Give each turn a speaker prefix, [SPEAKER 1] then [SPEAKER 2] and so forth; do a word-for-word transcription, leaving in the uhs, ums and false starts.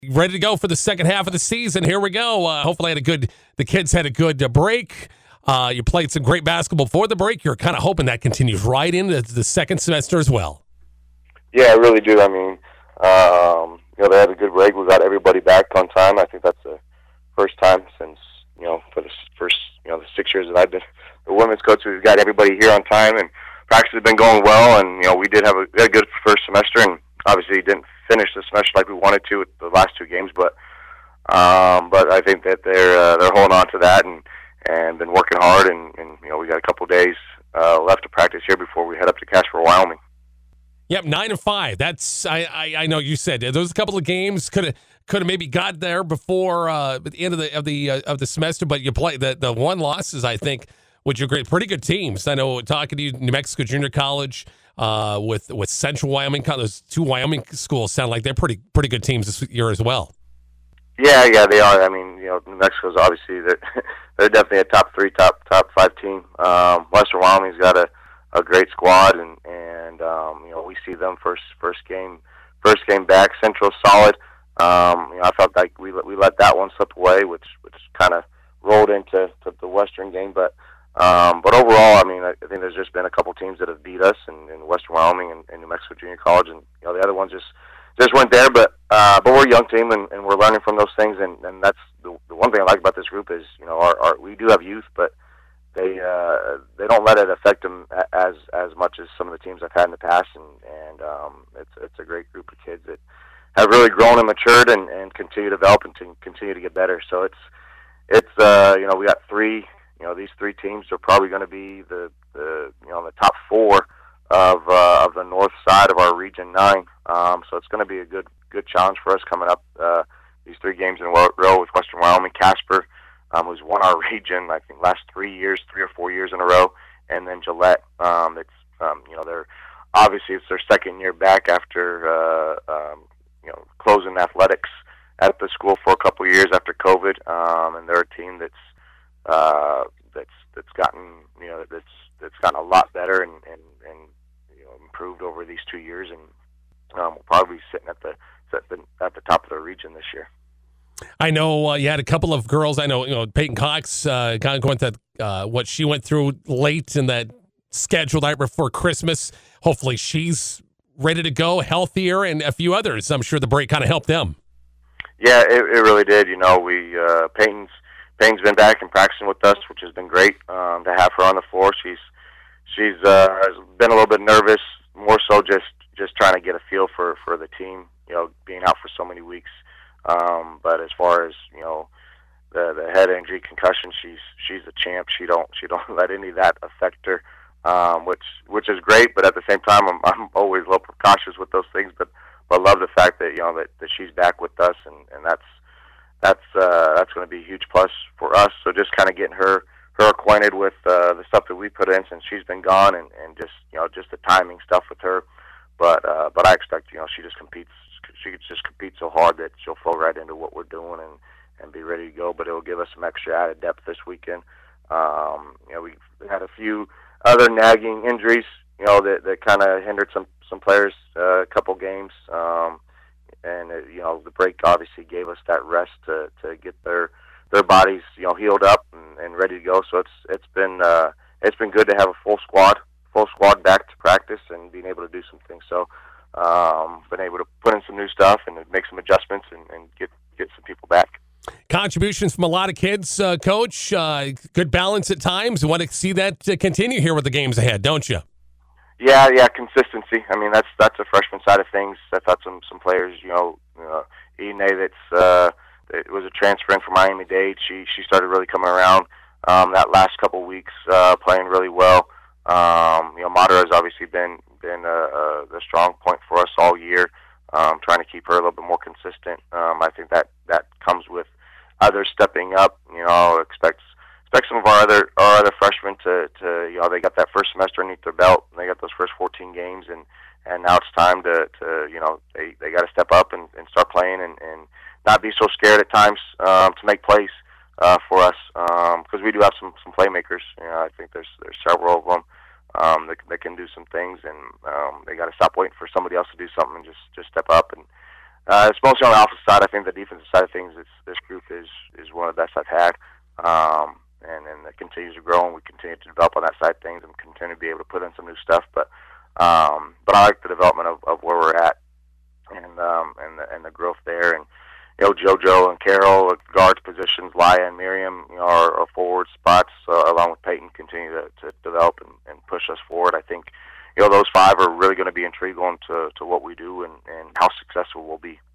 [SPEAKER 1] ready to go for the second half of the season. Here we go. Uh, hopefully, had a good. The kids had a good uh, break. Uh, you played some great basketball before the break. You're kind of hoping that continues right into the second semester as well.
[SPEAKER 2] Yeah, I really do. I mean, um, you know, they had a good break. We got everybody back on time. I think that's the first time since, you know, for the first, you know, the six years that I've been the women's coach. We've got everybody here on time, and practice has been going well. And you know, we did have a, we had a good first semester, and obviously didn't finish the semester like we wanted to with the last two games. But um, but I think that they're uh, they're holding on to that and and been working hard. And, and you know, we got a couple days uh, left to practice here before we head up to Casper, Wyoming.
[SPEAKER 1] Yep, nine and five. That's I, I, I know you said those couple of games could have could have maybe got there before uh, at the end of the of the uh, of the semester, but you play the the one losses, I think, which are great, pretty good teams. I know talking to you, New Mexico Junior College uh, with with Central Wyoming, those two Wyoming schools sound like they're pretty pretty good teams this year as well.
[SPEAKER 2] Yeah, yeah, they are. I mean, you know, New Mexico's obviously they're they're definitely a top three, top top five team. Um, Western Wyoming's got a, a great squad, and and um, you know, we see them first first game first game back. Central's solid. Um, you know, I felt like we we let that one slip away, which which kind of rolled into to the Western game. But um, but overall, I mean, I, I think there's just been a couple teams that have beat us in, in Western Wyoming and, and New Mexico Junior College, and you know, the other ones just just weren't there. But uh, but we're a young team, and, and we're learning from those things. And, and that's the, the one thing I like about this group is, you know, our, our we do have youth, but they uh, they don't let it affect them as as much as some of the teams I've had in the past. And and um, it's it's a great group of kids that have really grown and matured and, and continue to develop and to continue to get better. So it's it's uh, you know, we got three. You know, these three teams are probably going to be the, the you know the top four of uh, of the north side of our Region Nine. Um, so it's going to be a good good challenge for us coming up. Uh, these three games in a row with Western Wyoming, Casper, um, who's won our region I think last three years, three or four years in a row, and then Gillette. Um, it's um, you know they're obviously it's their second year back after uh, um, you know closing athletics at the school for a couple of years after COVID, um, and they're a team that's uh, that's that's gotten you know that's that's gotten a lot better and, and, and you know improved over these two years, and um, we'll probably be sitting at the at the at the top of the region this year.
[SPEAKER 1] I know uh, you had a couple of girls. I know you know Peyton Cox uh, kind of going through uh, what she went through late in that schedule right before Christmas. Hopefully, she's ready to go, healthier, and a few others. I'm sure the break kind of helped them.
[SPEAKER 2] Yeah, it, it really did. You know, we uh, Peyton's Payne's been back and practicing with us, which has been great um, to have her on the floor. She's she's uh, been a little bit nervous, more so just, just trying to get a feel for, for the team. You know, being out for so many weeks. Um, but as far as you know, the the head injury, concussion, she's she's a champ. She don't she don't let any of that affect her, um, which which is great. But at the same time, I'm I'm always a little precautious with those things. But but love the fact that you know that, that she's back with us, and, and that's. That's uh, that's going to be a huge plus for us. So just kind of getting her her acquainted with uh, the stuff that we put in since she's been gone, and, and just you know just the timing stuff with her. But uh, but I expect you know she just competes. She just competes so hard that she'll flow right into what we're doing and, and be ready to go. But it'll give us some extra added depth this weekend. Um, you know we've had a few other nagging injuries. You know that that kind of hindered some some players uh, a couple games. Um, And uh, you know the break obviously gave us that rest to, to get their their bodies you know healed up and, and ready to go. So it's it's been uh, it's been good to have a full squad full squad back to practice and being able to do some things. So um, been able to put in some new stuff and make some adjustments and, and get get some people back.
[SPEAKER 1] Contributions from a lot of kids, uh, Coach. Uh, good balance at times. You want to see that uh, continue here with the games ahead, don't you?
[SPEAKER 2] Yeah, yeah, consistency. I mean, that's that's the freshman side of things. I thought some some players, you know, you know Ine, that's uh, it was a transfer in from Miami-Dade. She she started really coming around um, that last couple weeks, uh, playing really well. Um, you know, Madara has obviously been been a, a, a strong point for us all year. Um, trying to keep her a little bit more consistent. Um, I think that that comes with others stepping up. You know, expect. Expect some of our other our other freshmen to, to you know they got that first semester underneath their belt and they got those first fourteen games and, and now it's time to, to you know they, they got to step up and, and start playing and, and not be so scared at times um, to make plays uh, for us because um, we do have some, some playmakers. You know, I think there's there's several of them um, that, that can do some things and um, they got to stop waiting for somebody else to do something and just, just step up and uh, it's mostly on the offensive side. I think the defensive side of things, it's, this group is is one of the best I've had, um, and and it continues to grow, and we continue to develop on that side of things, and continue to be able to put in some new stuff. But um, but I like the development of, of where we're at, and um, and the, and the growth there, and you know, JoJo and Carol, guards positions, Laya and Miriam, you know, are, are forward spots, uh, along with Peyton, continue to, to develop and, and push us forward. I think, you know, those five are really going to be integral to, to what we do and, and how successful we'll be.